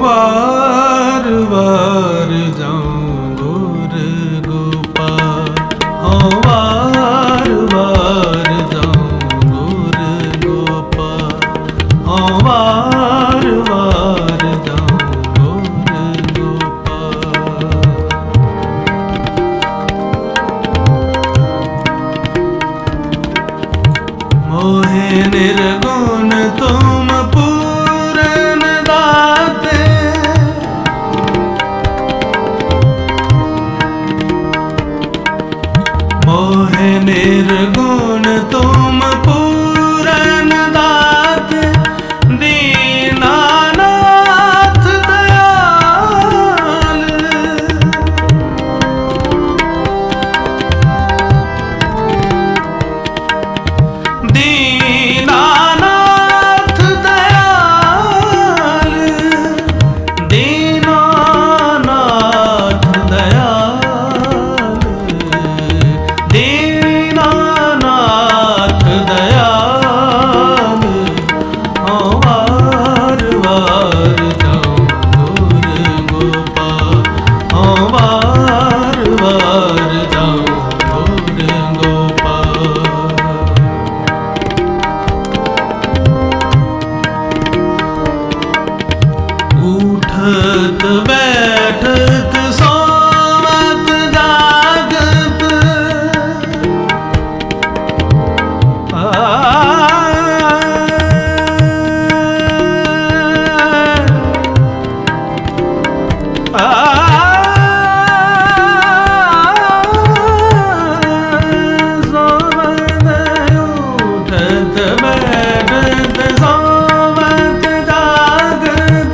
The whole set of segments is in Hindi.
वार वार जाऊं गुर गोपाल, हाँ वार वार जाऊं गुर गोपाल, हाँ वार वार जाऊं गुर गोपाल। मोहे निर्गुण तुम पूरन दाते, मोहे निर्गुण तुम पूरन दाते, दीनानाथ दयाल। दीनानाथ दयाल, दीनानाथ दयाल, दीनानाथ दयाल, हाँ वार वार जाऊं गुर गोपाल, हाँ वार वार जाऊं गुर गोपाल। उठत बैठत सोवत जागत, उठत बैठत सोवत जागत,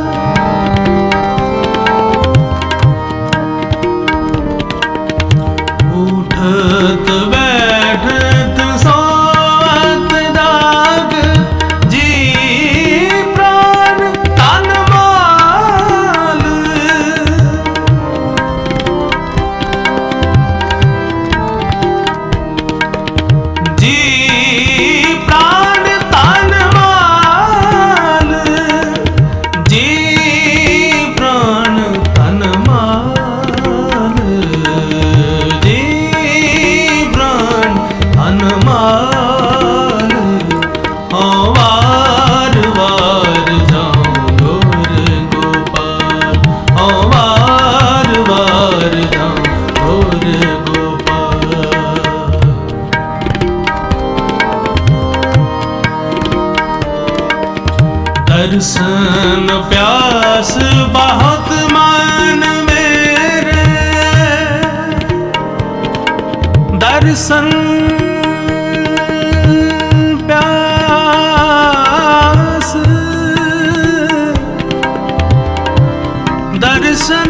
उठत बैठत सोवत जागत, जी प्राण तन माल। जी प्राण तन माल, जी प्राण तन माल, जी प्राण तन माल, हाँ वार वार जाऊं गुर गोपाल, हाँ वार वार जाऊं गुर गोपाल। दर्शन प्यास बहुत मन मेरे, दर्शन प्यास, दर्शन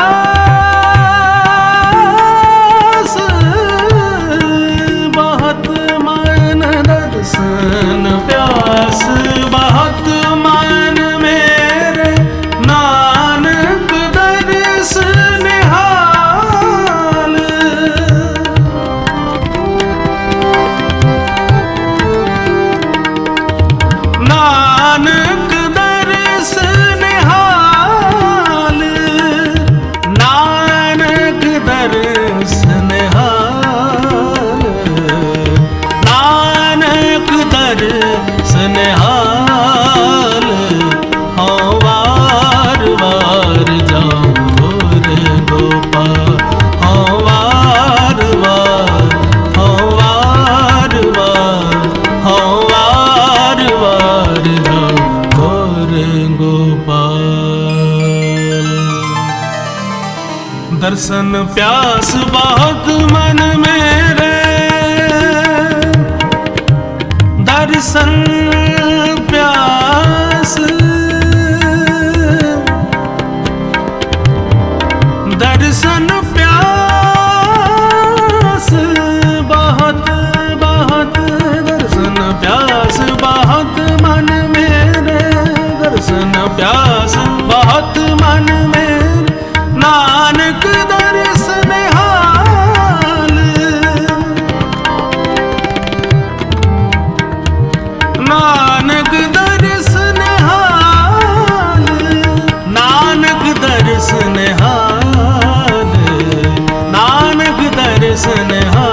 प्यास बहुत मन, दर्शन प्यास बहुत मन मेरे, नानक दर्श निहाल। नानक दर्श निहाल, नानक दर्श निहाल, नानक दर्श निहाल, हाँ वार वार जाऊं गुर गोपाल, हाँ वार वार, हाँ वार वार, हाँ वार वार जाऊं गुर गोपाल। दर्शन प्यास बहुत मन मेरे, दर्शन प्यास, दर्शन प्यास बहुत बहुत, दर्शन प्यास बहुत मन मेरे, दर्शन प्यास बहुत मन मेरे, नानक दर्श निहाल, नानक दर्श निहाल। दर्शन